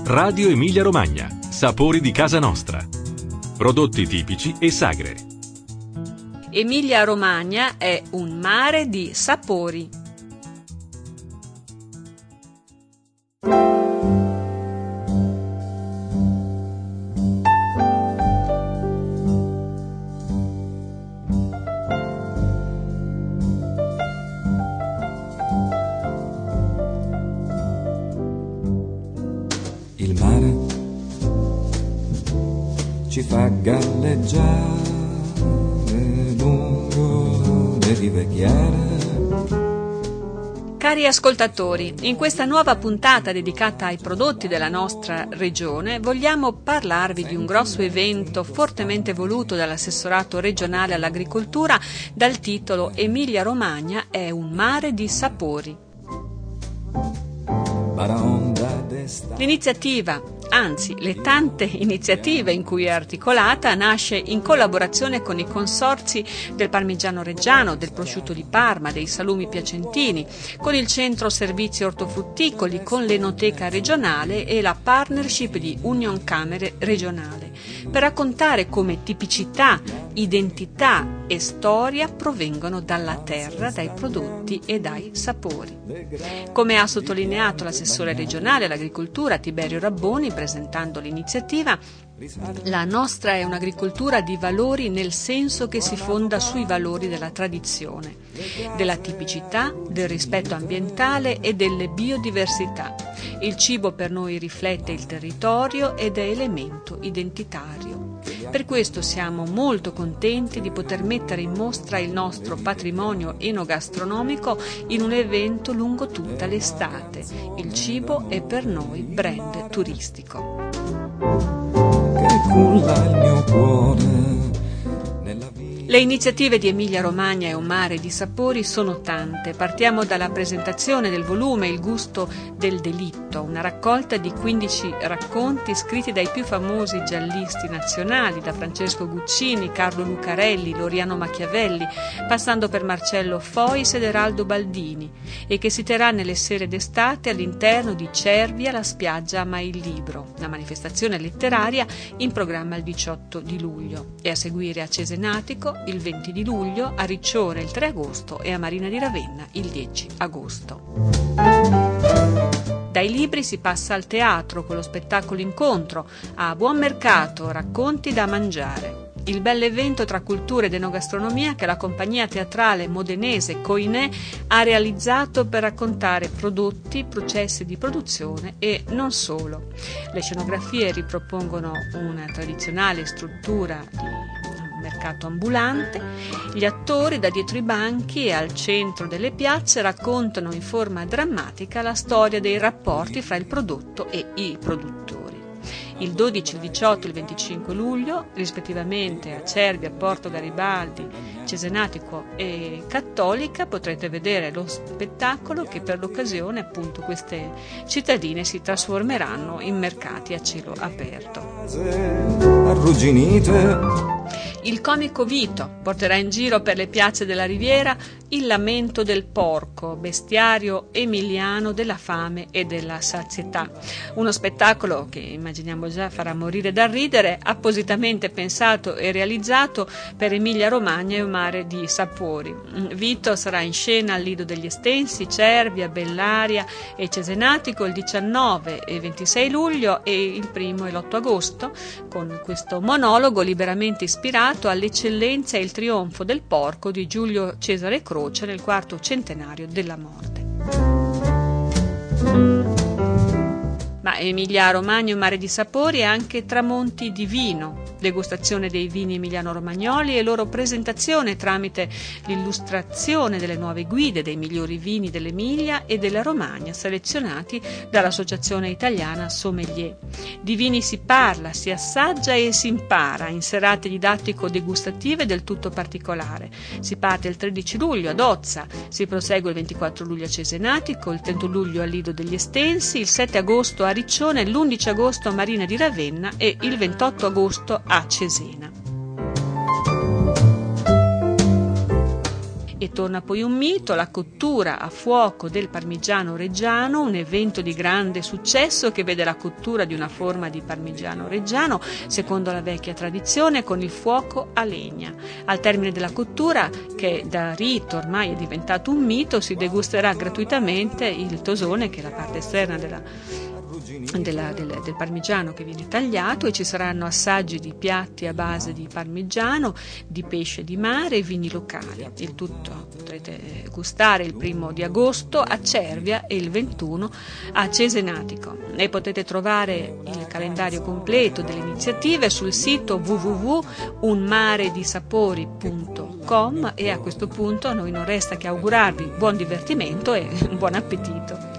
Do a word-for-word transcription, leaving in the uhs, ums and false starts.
Radio Emilia Romagna, sapori di casa nostra. Prodotti tipici e sagre. Emilia Romagna è un mare di sapori. Il mare ci fa galleggiare lungo le rive chiare. Cari ascoltatori, in questa nuova puntata dedicata ai prodotti della nostra regione vogliamo parlarvi di un grosso evento fortemente voluto dall'assessorato regionale all'agricoltura dal titolo Emilia Romagna è un mare di sapori. L'iniziativa, anzi le tante iniziative in cui è articolata, nasce in collaborazione con i consorzi del Parmigiano Reggiano, del Prosciutto di Parma, dei Salumi Piacentini, con il Centro Servizi Ortofrutticoli, con l'Enoteca regionale e la partnership di Union Camere regionale, per raccontare come tipicità, identità e storia provengono dalla terra, dai prodotti e dai sapori. Come ha sottolineato l'assessore regionale all'agricoltura Tiberio Rabboni presentando l'iniziativa, la nostra è un'agricoltura di valori nel senso che si fonda sui valori della tradizione, della tipicità, del rispetto ambientale e delle biodiversità. Il cibo per noi riflette il territorio ed è elemento identitario. Per questo siamo molto contenti di poter mettere in mostra il nostro patrimonio enogastronomico in un evento lungo tutta l'estate. Il cibo è per noi brand turistico. Che culla il mio cuore nella vita. Le iniziative di Emilia Romagna è un mare di sapori sono tante. Partiamo dalla presentazione del volume Il gusto del delitto, una raccolta di quindici racconti scritti dai più famosi giallisti nazionali, da Francesco Guccini, Carlo Lucarelli, Loriano Machiavelli, passando per Marcello Fois ed Eraldo Baldini, e che si terrà nelle sere d'estate all'interno di Cervia, la spiaggia ama il libro, la manifestazione letteraria in programma il diciotto di luglio, e a seguire a Cesenatico il venti di luglio, a Riccione il tre agosto e a Marina di Ravenna il dieci agosto. Dai libri si passa al teatro con lo spettacolo Incontro, a Buon Mercato, racconti da mangiare. Il bell'evento tra cultura ed enogastronomia che la compagnia teatrale modenese Coinè ha realizzato per raccontare prodotti, processi di produzione e non solo. Le scenografie ripropongono una tradizionale struttura di mercato ambulante, gli attori da dietro i banchi e al centro delle piazze raccontano in forma drammatica la storia dei rapporti fra il prodotto e i produttori. Il dodici, il diciotto e il venticinque luglio, rispettivamente a Cervia, Porto Garibaldi, Cesenatico e Cattolica, potrete vedere lo spettacolo che per l'occasione appunto queste cittadine si trasformeranno in mercati a cielo aperto. Arrugginite. Il comico Vito porterà in giro per le piazze della Riviera il lamento del porco, bestiario emiliano della fame e della sazietà. Uno spettacolo che immaginiamo già farà morire dal ridere, appositamente pensato e realizzato per Emilia Romagna e un mare di sapori. Vito sarà in scena al Lido degli Estensi, Cervia, Bellaria e Cesenatico il diciannove e ventisei luglio e il primo e l'otto agosto, con questo monologo liberamente ispirato all'eccellenza e il trionfo del porco di Giulio Cesare Croce nel quarto centenario della morte. Ma Emilia Romagna è un mare di sapori e anche tramonti di vino, degustazione dei vini emiliano-romagnoli e loro presentazione tramite l'illustrazione delle nuove guide dei migliori vini dell'Emilia e della Romagna selezionati dall'Associazione Italiana Sommelier. Di vini si parla, si assaggia e si impara in serate didattico-degustative del tutto particolare. Si parte il tredici luglio ad Ozza, si prosegue il ventiquattro luglio a Cesenatico, il trentuno luglio al Lido degli Estensi, il sette agosto a Riccione, l'undici agosto a Marina di Ravenna e il ventotto agosto a Cesena. E torna poi un mito, la cottura a fuoco del parmigiano reggiano, un evento di grande successo che vede la cottura di una forma di parmigiano reggiano secondo la vecchia tradizione con il fuoco a legna. Al termine della cottura, che da rito ormai è diventato un mito, si degusterà gratuitamente il tosone, che è la parte esterna della Della, del, del parmigiano che viene tagliato, e ci saranno assaggi di piatti a base di parmigiano, di pesce di mare e vini locali. Il tutto potrete gustare il primo di agosto a Cervia e il ventuno a Cesenatico. E potete trovare il calendario completo delle iniziative sul sito w w w punto un mare di sapori punto com, e a questo punto a noi non resta che augurarvi buon divertimento e buon appetito.